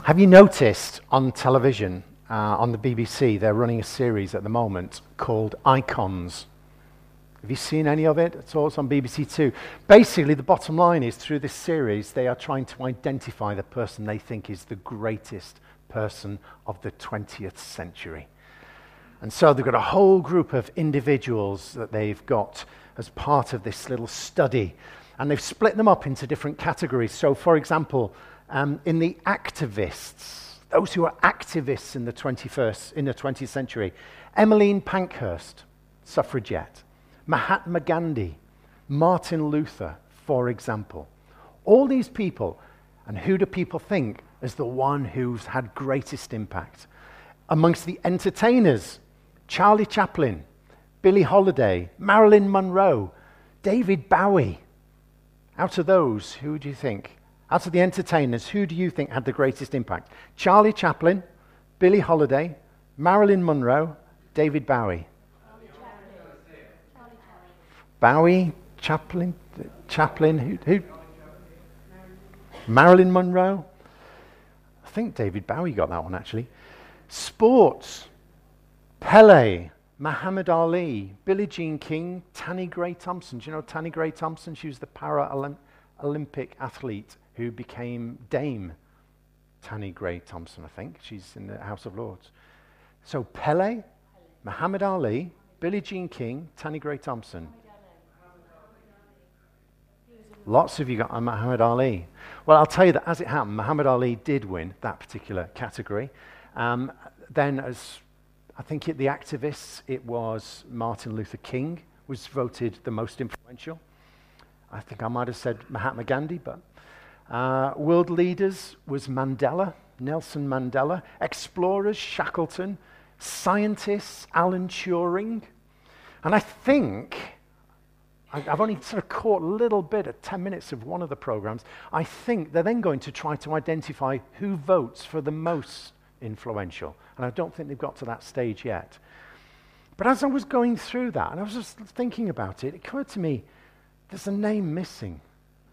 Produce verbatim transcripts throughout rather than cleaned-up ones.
Have you noticed on television, uh, on the B B C, they're running a series at the moment called Icons? Have you seen any of it? It's also on B B C Two. Basically, the bottom line is, through this series, they are trying to identify the person they think is the greatest person of the twentieth century. And so they've got a whole group of individuals that they've got as part of this little study. And they've split them up into different categories. So, for example, um, in the activists, those who are activists in the twenty-first, in the twentieth century, Emmeline Pankhurst, suffragette, Mahatma Gandhi, Martin Luther, for example. All these people, and who do people think as the one who's had greatest impact? Amongst the entertainers, Charlie Chaplin, Billie Holiday, Marilyn Monroe, David Bowie. Out of those, who do you think? Out of the entertainers, who do you think had the greatest impact? Charlie Chaplin, Billie Holiday, Marilyn Monroe, David Bowie. Bowie, Chaplin, Chaplin, who, who? Marilyn Monroe. I think David Bowie got that one, actually. Sports, Pele, Muhammad Ali, Billie Jean King, Tanni Grey Thompson. Do you know Tanni Grey Thompson? She was the para-Olympic athlete who became Dame Tanni Grey Thompson, I think. She's in the House of Lords. So Pele, Muhammad Ali, Billie Jean King, Tanni Grey Thompson. Lots of you got Muhammad Ali. Well, I'll tell you that as it happened, Muhammad Ali did win that particular category. Um, then, as I think at the activists, it was Martin Luther King was voted the most influential. I think I might have said Mahatma Gandhi, but uh, world leaders was Mandela, Nelson Mandela. Explorers, Shackleton. Scientists, Alan Turing. And I think, I've only sort of caught a little bit at ten minutes of one of the programs. I think they're then going to try to identify who votes for the most influential. And I don't think they've got to that stage yet. But as I was going through that, and I was just thinking about it, it occurred to me, there's a name missing.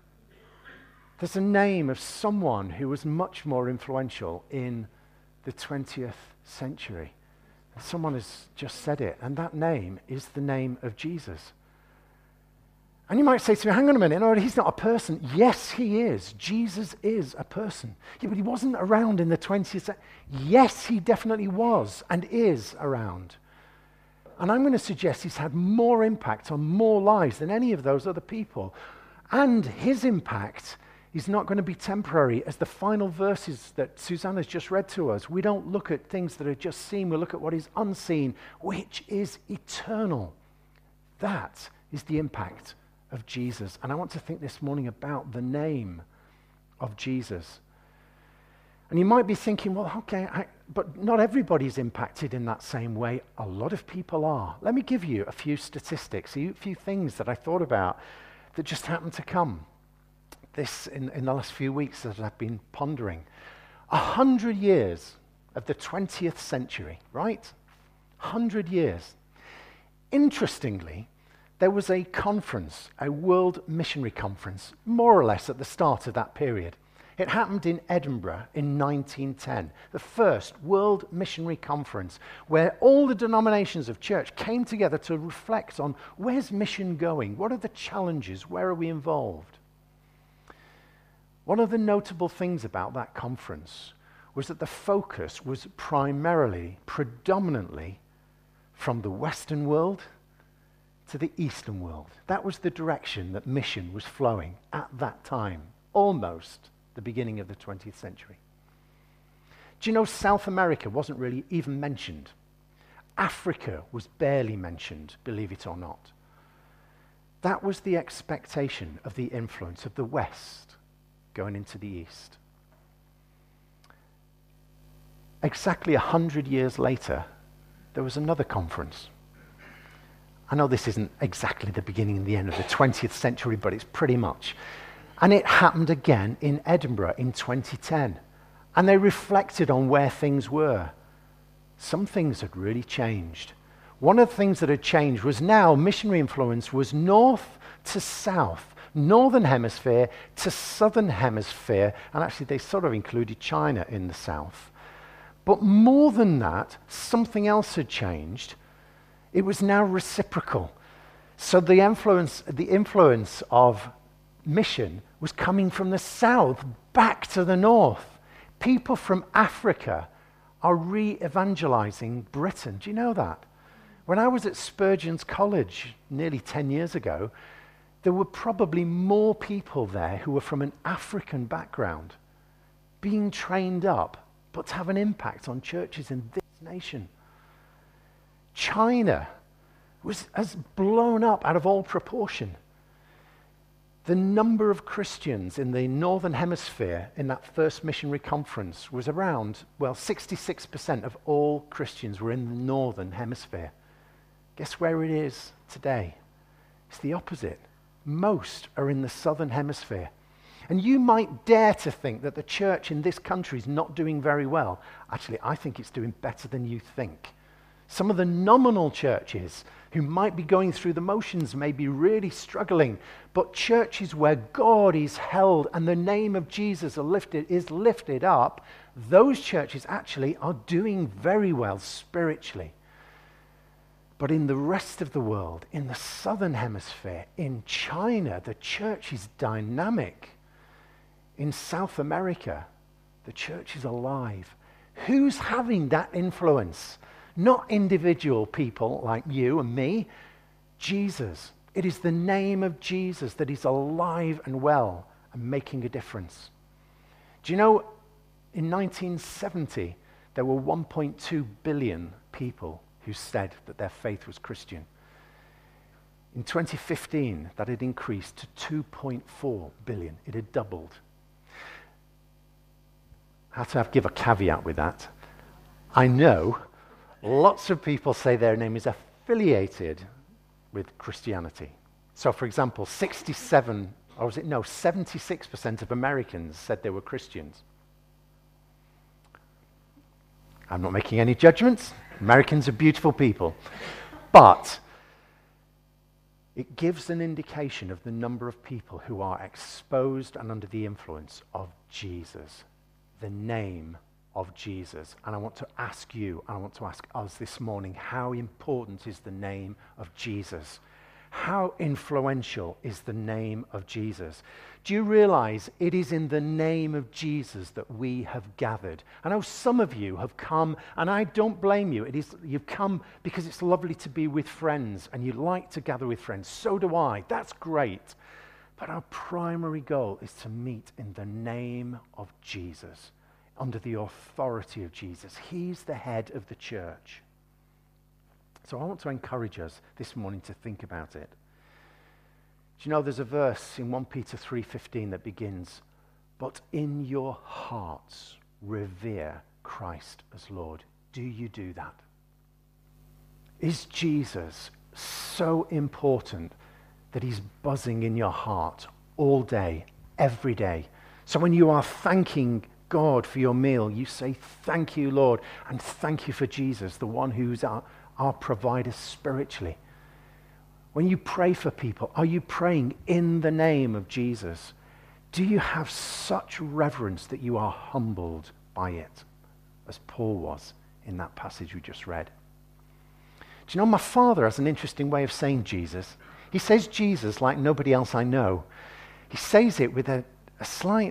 There's a name of someone who was much more influential in the twentieth century. And someone has just said it, and that name is the name of Jesus. And you might say to me, hang on a minute, no, he's not a person. Yes, he is. Jesus is a person. Yeah, but he wasn't around in the twentieth century. Yes, he definitely was and is around. And I'm going to suggest he's had more impact on more lives than any of those other people. And his impact is not going to be temporary. As the final verses that Susanna's just read to us, we don't look at things that are just seen, we look at what is unseen, which is eternal. That is the impact of Jesus. And I want to think this morning about the name of Jesus. And you might be thinking, well, okay, I, but not everybody's impacted in that same way. A lot of people are. Let me give you a few statistics, a few things that I thought about that just happened to come this in, in the last few weeks that I've been pondering. A hundred years of the twentieth century, right? A hundred years. Interestingly, there was a conference, a World Missionary Conference, more or less at the start of that period. It happened in Edinburgh in nineteen ten, the first World Missionary Conference, where all the denominations of church came together to reflect on where's mission going, what are the challenges, where are we involved? One of the notable things about that conference was that the focus was primarily, predominantly, from the Western world to the Eastern world. That was the direction that mission was flowing at that time, almost the beginning of the twentieth century. Do you know South America wasn't really even mentioned? Africa was barely mentioned, believe it or not. That was the expectation of the influence of the West going into the East. Exactly a hundred years later, there was another conference. I know this isn't exactly the beginning and the end of the twentieth century, but it's pretty much. And it happened again in Edinburgh in twenty ten. And they reflected on where things were. Some things had really changed. One of the things that had changed was now missionary influence was north to south, Northern Hemisphere to Southern Hemisphere, and actually they sort of included China in the south. But more than that, something else had changed. It was now reciprocal. So the influence, the influence of mission was coming from the south back to the north. People from Africa are re-evangelizing Britain. Do you know that? When I was at Spurgeon's College nearly ten years ago, there were probably more people there who were from an African background being trained up, but to have an impact on churches in this nation. China was, has blown up out of all proportion. The number of Christians in the Northern Hemisphere in that first missionary conference was around, well, sixty-six percent of all Christians were in the Northern Hemisphere. Guess where it is today? It's the opposite. Most are in the Southern Hemisphere. And you might dare to think that the church in this country is not doing very well. Actually, I think it's doing better than you think. Some of the nominal churches who might be going through the motions may be really struggling, but churches where God is held and the name of Jesus are lifted, is lifted up, those churches actually are doing very well spiritually. But in the rest of the world, in the Southern Hemisphere, in China, the church is dynamic. In South America, the church is alive. Who's having that influence? Not individual people like you and me. Jesus. It is the name of Jesus that is alive and well and making a difference. Do you know, in nineteen seventy, there were one point two billion people who said that their faith was Christian. In twenty fifteen, that had increased to two point four billion. It had doubled. I have to have, give a caveat with that. I know lots of people say their name is affiliated with Christianity. So, for example, sixty-seven, or was it, no, seventy-six percent of Americans said they were Christians. I'm not making any judgments. Americans are beautiful people. But it gives an indication of the number of people who are exposed and under the influence of Jesus, the name of Jesus. And I want to ask you, I want to ask us this morning, how important is the name of Jesus? How influential is the name of Jesus? Do you realize it is in the name of Jesus that we have gathered? I know some of you have come, and I don't blame you. It is, you've come because it's lovely to be with friends, and you like to gather with friends. So do I. That's great. But our primary goal is to meet in the name of Jesus, under the authority of Jesus. He's the head of the church. So I want to encourage us this morning to think about it. Do you know there's a verse in First Peter three fifteen that begins, "But in your hearts revere Christ as Lord." Do you do that? Is Jesus so important that he's buzzing in your heart all day, every day? So when you are thanking God for your meal, you say, "Thank you, Lord," and thank you for Jesus, the one who's our our provider spiritually. When you pray for people, are you praying in the name of Jesus? Do you have such reverence that you are humbled by it, as Paul was in that passage we just read? Do you know, my father has an interesting way of saying Jesus. He says Jesus like nobody else I know. He says it with a, a slight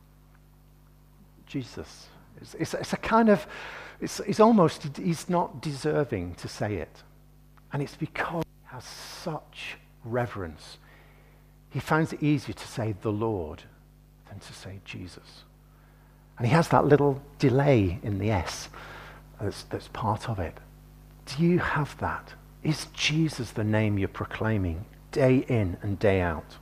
Jesus. It's, it's, it's a kind of It's, it's almost, he's not deserving to say it. And it's because he has such reverence. He finds it easier to say the Lord than to say Jesus. And he has that little delay in the S that's, that's part of it. Do you have that? Is Jesus the name you're proclaiming day in and day out?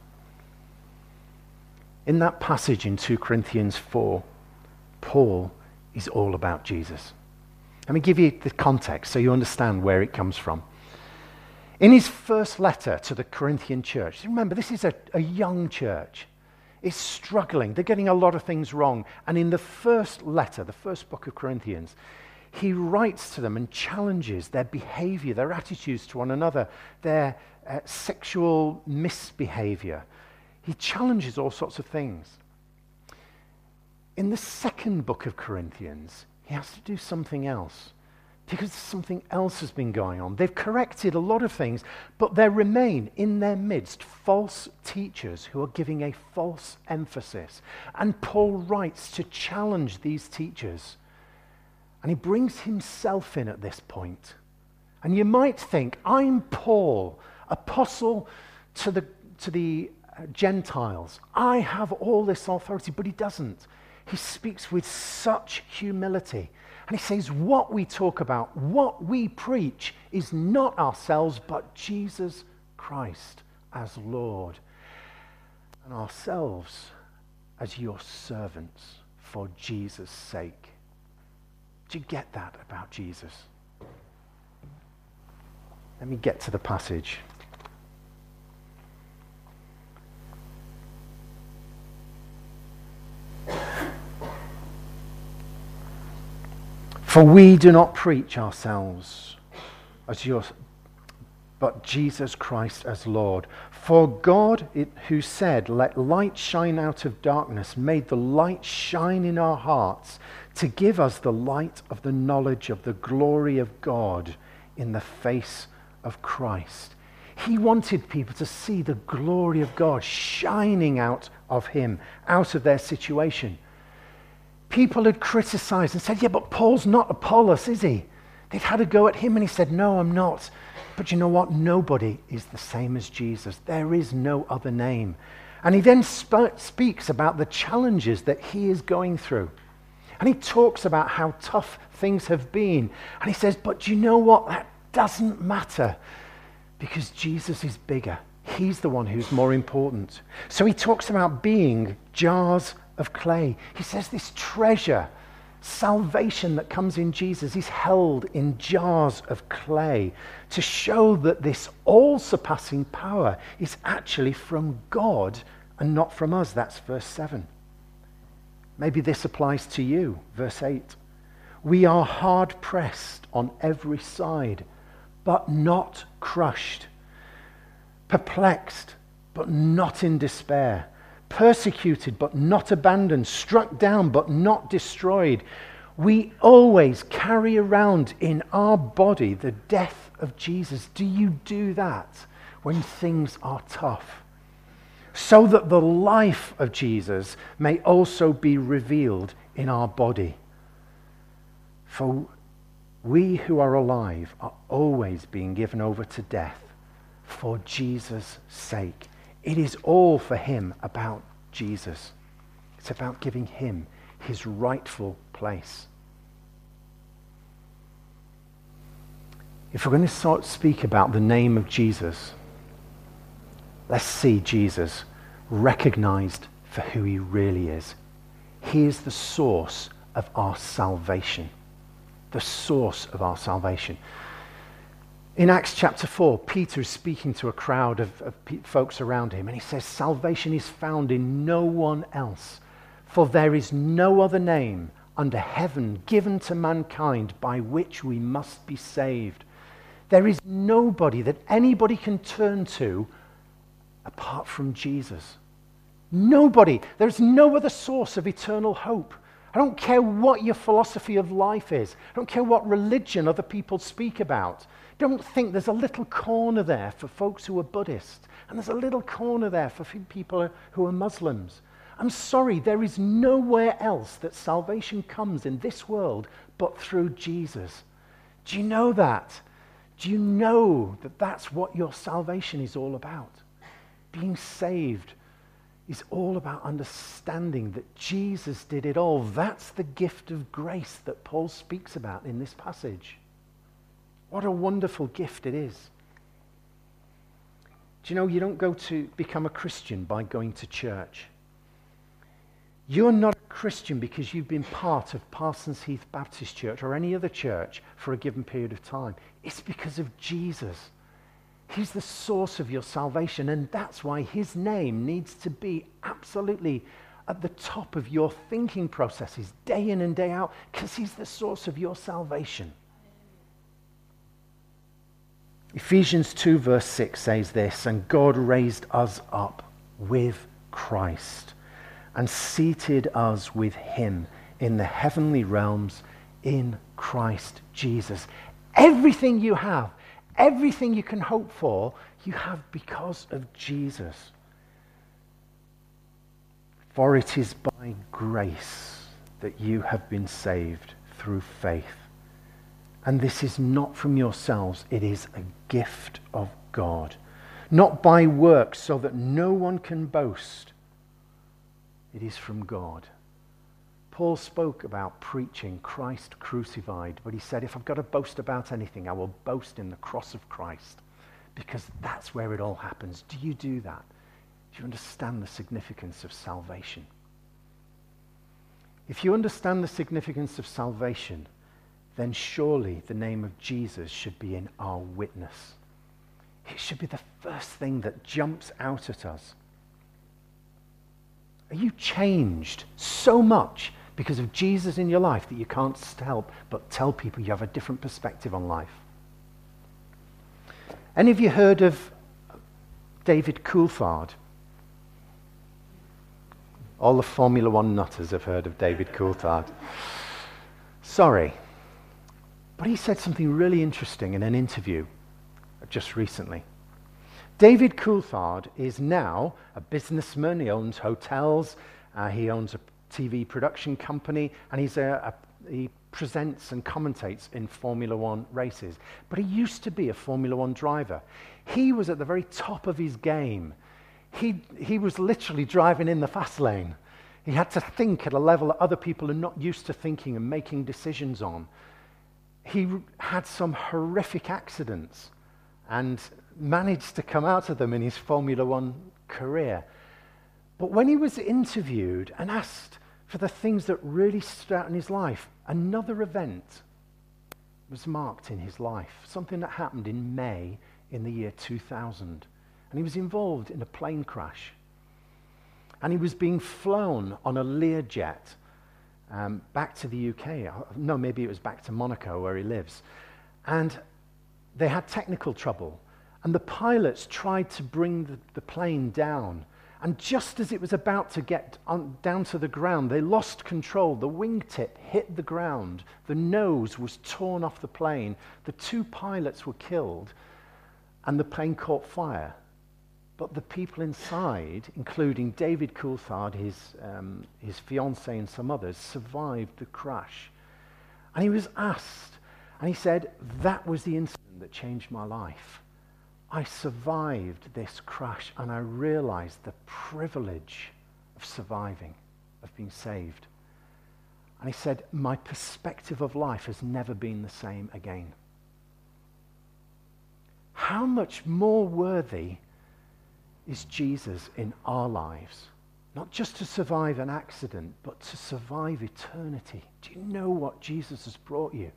In that passage in Second Corinthians four, Paul is all about Jesus. Let me give you the context so you understand where it comes from. In his first letter to the Corinthian church, remember, this is a, a young church. It's struggling. They're getting a lot of things wrong. And in the first letter, the first book of Corinthians, he writes to them and challenges their behavior, their attitudes to one another, their uh, sexual misbehavior. He challenges all sorts of things. In the second book of Corinthians, he has to do something else because something else has been going on. They've corrected a lot of things, but there remain in their midst false teachers who are giving a false emphasis. And Paul writes to challenge these teachers. And he brings himself in at this point. And you might think, I'm Paul, apostle to the, to the Gentiles. I have all this authority, but he doesn't. He speaks with such humility. And he says, what we talk about, what we preach is not ourselves, but Jesus Christ as Lord. And ourselves as your servants for Jesus' sake. Do you get that about Jesus? Let me get to the passage. For we do not preach ourselves as yours, but Jesus Christ as Lord. For God, it, who said, let light shine out of darkness, made the light shine in our hearts to give us the light of the knowledge of the glory of God in the face of Christ. He wanted people to see the glory of God shining out of him, out of their situation. People had criticized and said, yeah, but Paul's not Apollos, is he? They'd had a go at him and he said, no, I'm not. But you know what? Nobody is the same as Jesus. There is no other name. And he then sp- speaks about the challenges that he is going through. And he talks about how tough things have been. And he says, but you know what? That doesn't matter because Jesus is bigger. He's the one who's more important. So he talks about being jars of clay. He says this treasure, salvation that comes in Jesus, is held in jars of clay to show that this all-surpassing power is actually from God and not from us. That's verse seven. Maybe this applies to you. Verse eight. We are hard pressed on every side, but not crushed. Perplexed, but not in despair. Persecuted, but not abandoned. Struck down, but not destroyed. We always carry around in our body the death of Jesus. Do you do that when things are tough? So that the life of Jesus may also be revealed in our body. For we who are alive are always being given over to death for Jesus' sake. It is all for him about Jesus. It's about giving him his rightful place. If we're going to start speak about the name of Jesus, let's see Jesus recognized for who he really is. He is the source of our salvation. The source of our salvation. In Acts chapter four, Peter is speaking to a crowd of, of pe- folks around him, and he says, salvation is found in no one else, for there is no other name under heaven given to mankind by which we must be saved. There is nobody that anybody can turn to apart from Jesus. Nobody. There's no other source of eternal hope. I don't care what your philosophy of life is. I don't care what religion other people speak about. Don't think there's a little corner there for folks who are Buddhist, and there's a little corner there for people who are Muslims. I'm sorry, there is nowhere else that salvation comes in this world but through Jesus. Do you know that? Do you know that that's what your salvation is all about? Being saved is all about understanding that Jesus did it all. That's the gift of grace that Paul speaks about in this passage. What a wonderful gift it is. Do you know, you don't go to become a Christian by going to church. You're not a Christian because you've been part of Parsons Heath Baptist Church or any other church for a given period of time. It's because of Jesus. He's the source of your salvation, and that's why his name needs to be absolutely at the top of your thinking processes day in and day out, because he's the source of your salvation. Ephesians two verse six says this, and God raised us up with Christ and seated us with him in the heavenly realms in Christ Jesus. Everything you have, everything you can hope for, you have because of Jesus. For it is by grace that you have been saved through faith. And this is not from yourselves, it is a gift of God. Not by works, so that no one can boast. It is from God. Paul spoke about preaching Christ crucified, but he said, if I've got to boast about anything, I will boast in the cross of Christ, because that's where it all happens. Do you do that? Do you understand the significance of salvation? If you understand the significance of salvation, then surely the name of Jesus should be in our witness. It should be the first thing that jumps out at us. Are you changed so much because of Jesus in your life that you can't help but tell people you have a different perspective on life? Any of you heard of David Coulthard? All the Formula One nutters have heard of David Coulthard. Sorry. But he said something really interesting in an interview just recently. David Coulthard is now a businessman. He owns hotels. Uh, he owns a T V production company. And he's a, a, he presents and commentates in Formula One races. But he used to be a Formula One driver. He was at the very top of his game. He, he was literally driving in the fast lane. He had to think at a level that other people are not used to thinking and making decisions on. He had some horrific accidents and managed to come out of them in his Formula One career. But when he was interviewed and asked for the things that really stood out in his life, another event was marked in his life, something that happened in May in the year two thousand. And he was involved in a plane crash. And he was being flown on a Learjet um, back to the U K. No, maybe it was back to Monaco where he lives. And they had technical trouble. And the pilots tried to bring the, the plane down. And just as it was about to get on, down to the ground, they lost control. The wingtip hit the ground. The nose was torn off the plane. The two pilots were killed. And the plane caught fire. But the people inside, including David Coulthard, his, um, his fiancée and some others, survived the crash. And he was asked, and he said, that was the incident that changed my life. I survived this crash, and I realized the privilege of surviving, of being saved. And he said, my perspective of life has never been the same again. How much more worthy is Jesus in our lives? Not just to survive an accident, but to survive eternity. Do you know what Jesus has brought you?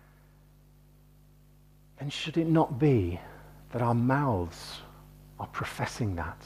And should it not be that our mouths are professing that?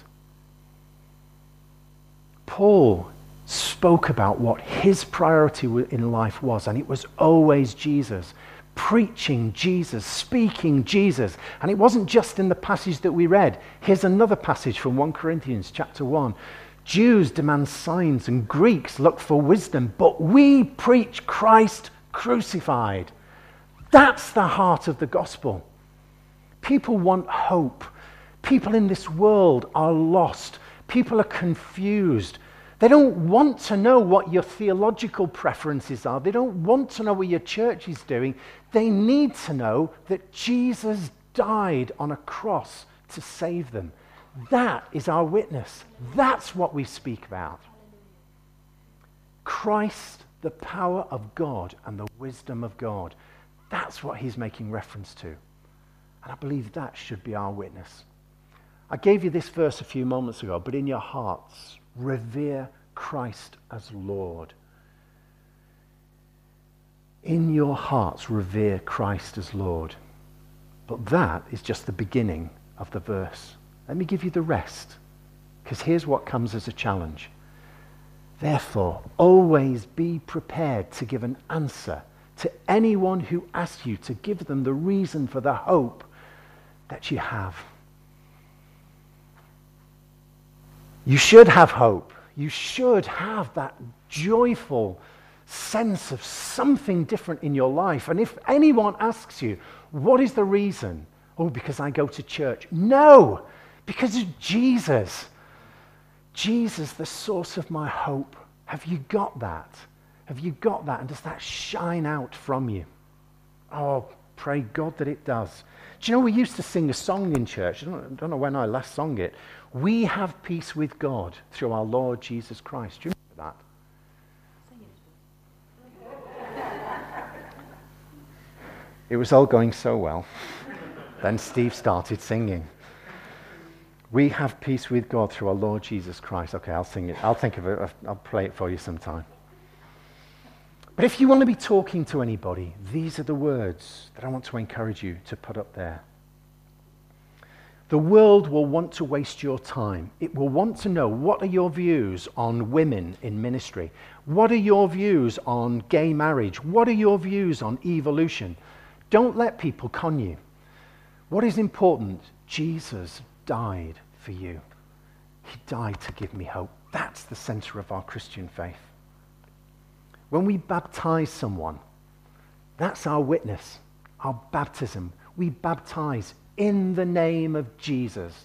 Paul spoke about what his priority in life was, and it was always Jesus. Preaching Jesus, speaking Jesus. And it wasn't just in the passage that we read. Here's another passage from First Corinthians chapter one. Jews demand signs and Greeks look for wisdom, but we preach Christ crucified. That's the heart of the gospel. People want hope. People in this world are lost. People are confused. They don't want to know what your theological preferences are. They don't want to know what your church is doing. They need to know that Jesus died on a cross to save them. That is our witness. That's what we speak about. Christ, the power of God and the wisdom of God. That's what he's making reference to. And I believe that should be our witness. I gave you this verse a few moments ago, but in your hearts, revere Christ as Lord. In your hearts, revere Christ as Lord. But that is just the beginning of the verse. Let me give you the rest, because here's what comes as a challenge. Therefore, always be prepared to give an answer to anyone who asks you to give them the reason for the hope that you have. You should have hope. You should have that joyful sense of something different in your life. And if anyone asks you, what is the reason? Oh, because I go to church. No, because of Jesus. Jesus, the source of my hope. Have you got that? Have you got that? And does that shine out from you? Oh, pray God that it does. Do you know, we used to sing a song in church. I don't, I don't know when I last sung it. We have peace with God through our Lord Jesus Christ. Do you remember that? It was all going so well. Then Steve started singing. We have peace with God through our Lord Jesus Christ. Okay, I'll sing it. I'll think of it. I'll play it for you sometime. But if you want to be talking to anybody, these are the words that I want to encourage you to put up there. The world will want to waste your time. It will want to know, what are your views on women in ministry? What are your views on gay marriage? What are your views on evolution? Don't let people con you. What is important? Jesus died for you. He died to give me hope. That's the center of our Christian faith. When we baptize someone, that's our witness, our baptism. We baptize in the name of Jesus.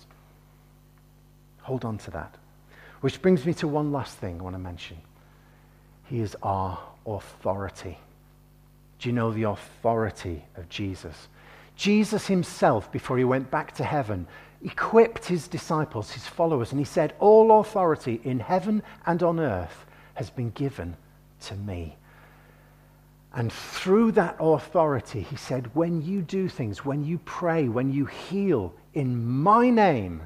Hold on to that. Which brings me to one last thing I want to mention. He is our authority. Do you know the authority of Jesus? Jesus himself, before he went back to heaven, equipped his disciples, his followers, and he said, all authority in heaven and on earth has been given to me. And through that authority, he said, when you do things, when you pray, when you heal in my name,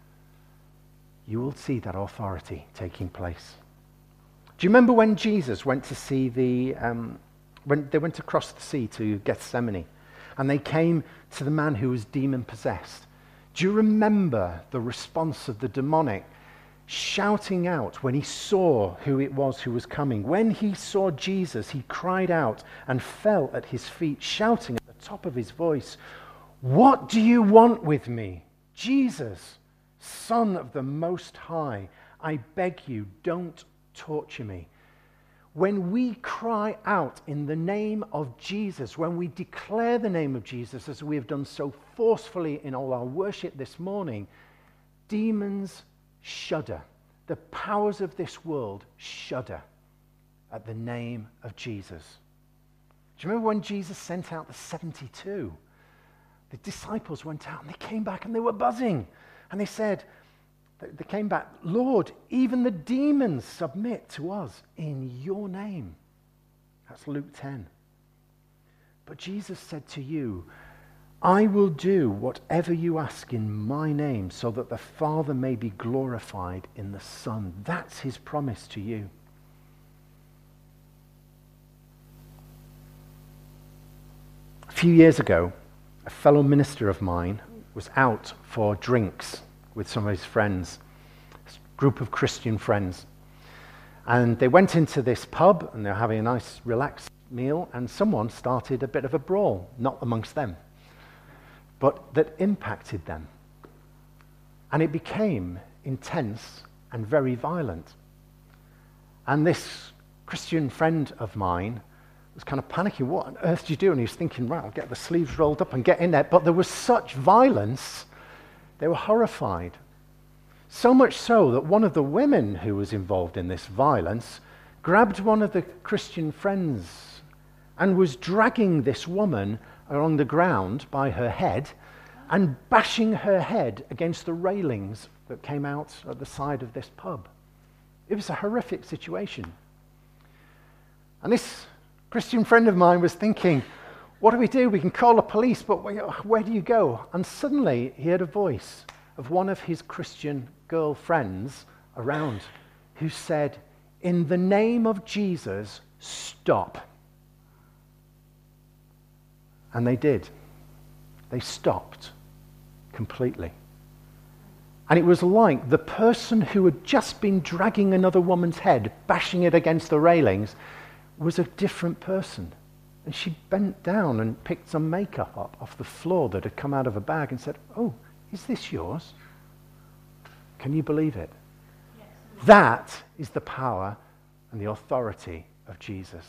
you will see that authority taking place. Do you remember when Jesus went to see the, um, when they went across the sea to Gethsemane, and they came to the man who was demon-possessed? Do you remember the response of the demonic shouting out when he saw who it was who was coming? When he saw Jesus, he cried out and fell at his feet, shouting at the top of his voice, "What do you want with me? Jesus, Son of the Most High, I beg you, don't torture me." When we cry out in the name of Jesus, when we declare the name of Jesus, as we have done so forcefully in all our worship this morning, demons shudder. The powers of this world shudder at the name of Jesus. Do you remember when Jesus sent out the seventy-two? The disciples went out and they came back and they were buzzing. And they said, they came back, "Lord, even the demons submit to us in your name." That's Luke ten. But Jesus said to you, "I will do whatever you ask in my name so that the Father may be glorified in the Son." That's his promise to you. A few years ago, a fellow minister of mine was out for drinks with some of his friends, a group of Christian friends. And they went into this pub and they were having a nice relaxed meal, and someone started a bit of a brawl, not amongst them, but that impacted them. And it became intense and very violent. And this Christian friend of mine was kind of panicking. What on earth do you do? And he was thinking, right, I'll get the sleeves rolled up and get in there. But there was such violence, they were horrified. So much so that one of the women who was involved in this violence grabbed one of the Christian friends and was dragging this woman along the ground by her head and bashing her head against the railings that came out at the side of this pub. It was a horrific situation. And this Christian friend of mine was thinking, what do we do? We can call the police, but where do you go? And suddenly he heard a voice of one of his Christian girlfriends around who said, "In the name of Jesus, stop." And they did. They stopped completely. And it was like the person who had just been dragging another woman's head, bashing it against the railings, was a different person. And she bent down and picked some makeup up off the floor that had come out of a bag and said, "Oh, is this yours?" Can you believe it? That is the power and the authority of Jesus.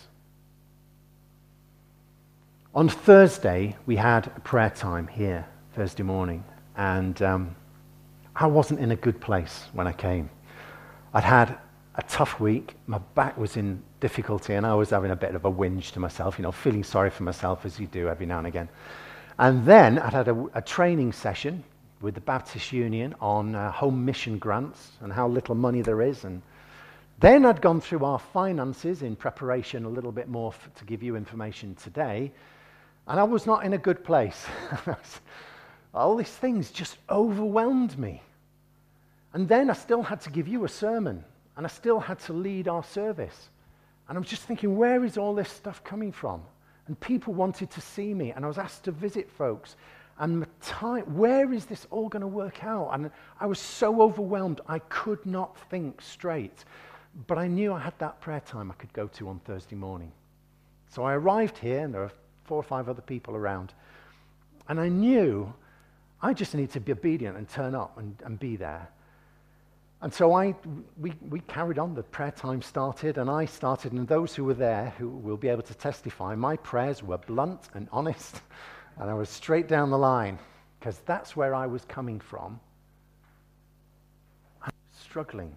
On Thursday, we had a prayer time here, Thursday morning, and um, I wasn't in a good place when I came. I'd had a tough week, my back was in difficulty, and I was having a bit of a whinge to myself, you know, feeling sorry for myself as you do every now and again. And then I'd had a, a training session with the Baptist Union on uh, home mission grants and how little money there is. And then I'd gone through our finances in preparation a little bit more f- to give you information today. And I was not in a good place. All these things just overwhelmed me. And then I still had to give you a sermon. And I still had to lead our service. And I was just thinking, where is all this stuff coming from? And people wanted to see me. And I was asked to visit folks. And my time, where is this all going to work out? And I was so overwhelmed, I could not think straight. But I knew I had that prayer time I could go to on Thursday morning. So I arrived here, and there were four or five other people around. And I knew I just needed to be obedient and turn up and, and be there. And so I, we, we carried on. The prayer time started, and I started, and those who were there, who will be able to testify, my prayers were blunt and honest, and I was straight down the line, because that's where I was coming from. I was struggling.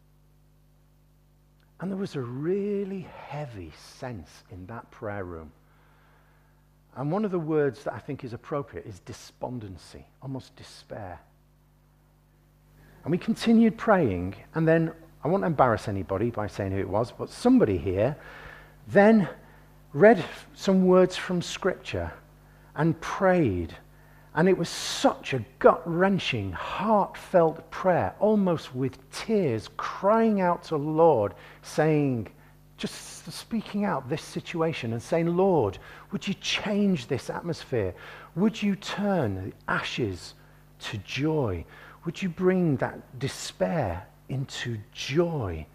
And there was a really heavy sense in that prayer room. And one of the words that I think is appropriate is despondency, almost despair. And we continued praying, and then, I won't embarrass anybody by saying who it was, but somebody here then read some words from Scripture and prayed. And it was such a gut-wrenching, heartfelt prayer, almost with tears, crying out to the Lord, saying, just speaking out this situation and saying, Lord, would you change this atmosphere? Would you turn the ashes to joy? Would you bring that despair into joy?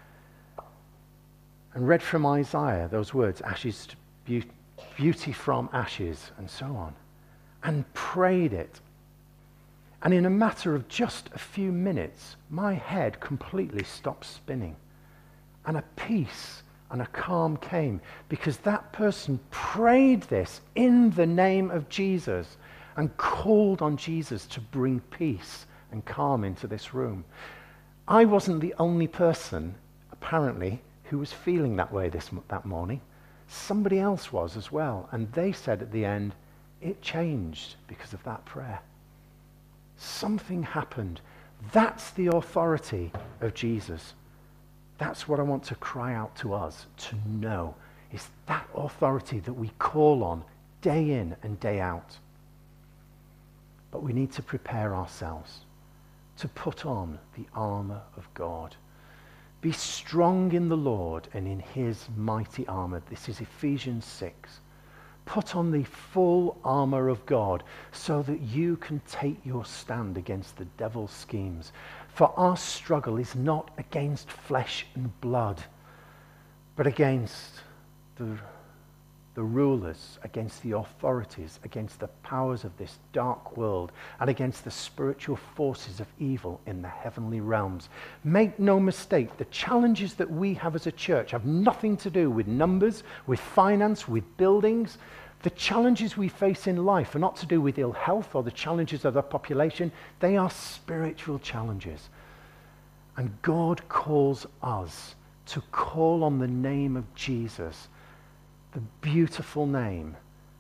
And read from Isaiah those words, ashes to beauty, beauty from ashes, and so on. And prayed it. And in a matter of just a few minutes, my head completely stopped spinning. And a peace and a calm came, because that person prayed this in the name of Jesus and called on Jesus to bring peace and calm into this room. I wasn't the only person, apparently, who was feeling that way this that morning. Somebody else was as well. And they said at the end, it changed because of that prayer. Something happened. That's the authority of Jesus. That's what I want to cry out to us to know, is that authority that we call on day in and day out. But we need to prepare ourselves to put on the armor of God. Be strong in the Lord and in his mighty armor. This is Ephesians six. Put on the full armor of God so that you can take your stand against the devil's schemes. For our struggle is not against flesh and blood, but against the, the rulers, against the authorities, against the powers of this dark world, and against the spiritual forces of evil in the heavenly realms. Make no mistake, the challenges that we have as a church have nothing to do with numbers, with finance, with buildings. The challenges we face in life are not to do with ill health or the challenges of the population. They are spiritual challenges. And God calls us to call on the name of Jesus, the beautiful name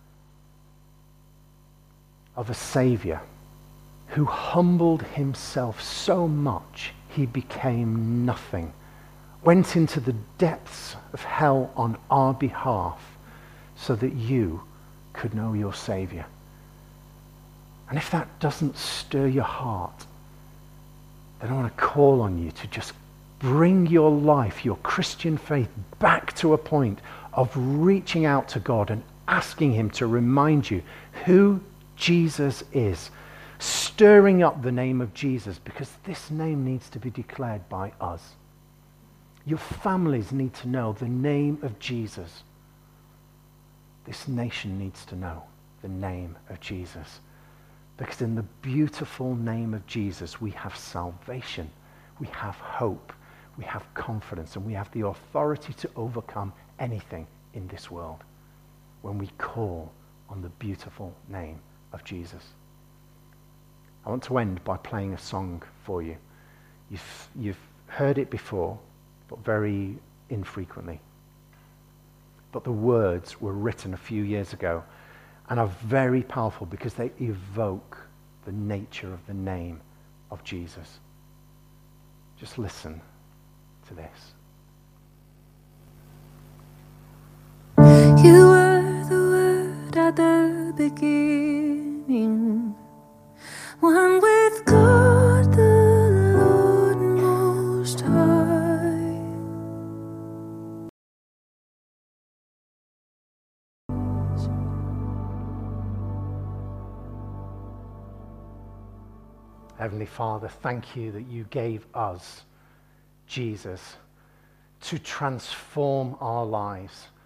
of a Savior who humbled himself so much he became nothing, went into the depths of hell on our behalf so that you could know your Savior. And if that doesn't stir your heart, then I want to call on you to just bring your life, your Christian faith, back to a point of reaching out to God and asking him to remind you who Jesus is. Stirring up the name of Jesus, because this name needs to be declared by us. Your families need to know the name of Jesus. This nation needs to know the name of Jesus. Because in the beautiful name of Jesus, we have salvation, we have hope, we have confidence and we have the authority to overcome anything in this world when we call on the beautiful name of Jesus. I want to end by playing a song for you. You've, you've heard it before, but very infrequently. But the words were written a few years ago and are very powerful because they evoke the nature of the name of Jesus. Just listen to this. You were the Word at the beginning, one with God the Lord Most High. Heavenly Father, thank you that you gave us Jesus to transform our lives.